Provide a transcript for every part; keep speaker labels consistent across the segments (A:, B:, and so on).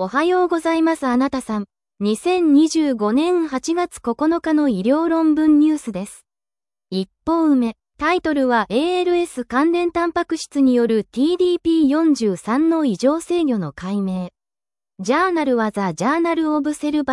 A: おはようございますあなたさん。2025年8月9日の医療論文ニュースです。一歩目。タイトルは ALS 関連タンパク質による TDP43 の異常制御の解明。ジャーナルは The Journal of Cell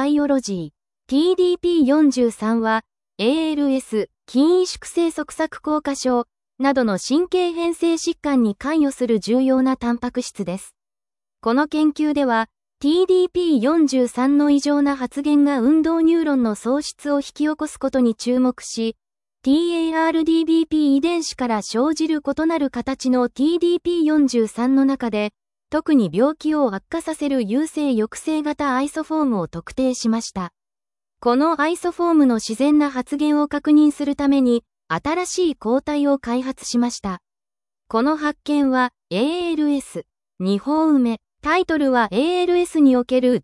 A: Biology。TDP43 は ALS、筋萎縮性側索硬化症などの神経変性疾患に関与する重要なタンパク質です。この研究では、TDP43 の異常な発現が運動ニューロンの喪失を引き起こすことに注目し、TARDBP 遺伝子から生じる異なる形の TDP43 の中で、特に病気を悪化させる優性抑制型アイソフォームを特定しました。このアイソフォームの自然な発現を確認するために、新しい抗体を開発しました。この発見は ALS、2歩目。タイトルは ALS における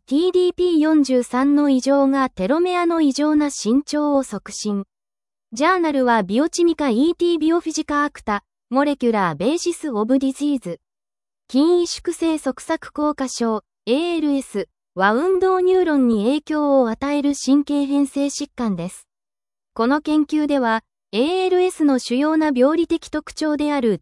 A: TDP43 の異常がテロメアの異常な伸長を促進。ジャーナルはビオチミカ ET ビオフィジカアクタ、モレキュラーベーシスオブディジーズ。筋萎縮性側索硬化症、ALS は運動ニューロンに影響を与える神経変性疾患です。この研究では、ALS の主要な病理的特徴である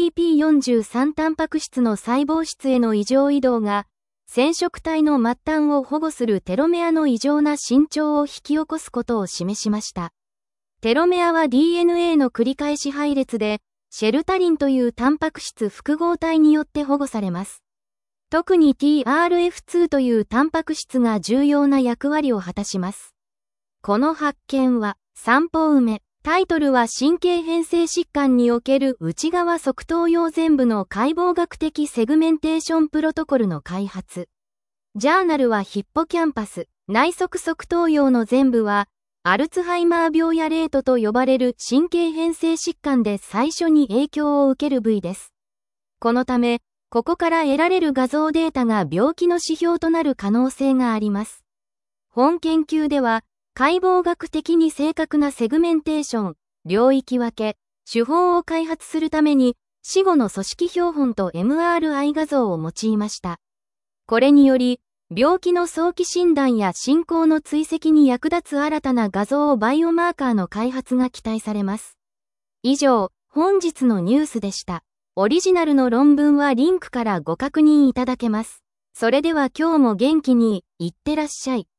A: TDP43 タンパク質の細胞質への異常移動が、染色体の末端を保護するテロメアの異常な伸長を引き起こすことを示しました。テロメアは DNA の繰り返し配列で、シェルタリンというタンパク質複合体によって保護されます。特に TRF2 というタンパク質が重要な役割を果たします。この発見は、3歩目。タイトルは神経変性疾患における内側側頭葉前部の解剖学的セグメンテーションプロトコルの開発。ジャーナルはヒッポキャンパス、内側側頭葉の前部は、アルツハイマー病やレートと呼ばれる神経変性疾患で最初に影響を受ける部位です。このため、ここから得られる画像データが病気の指標となる可能性があります。本研究では、解剖学的に正確なセグメンテーション、領域分け、手法を開発するために、死後の組織標本と MRI 画像を用いました。これにより、病気の早期診断や進行の追跡に役立つ新たな画像バイオマーカーの開発が期待されます。以上、本日のニュースでした。オリジナルの論文はリンクからご確認いただけます。それでは今日も元気に、いってらっしゃい。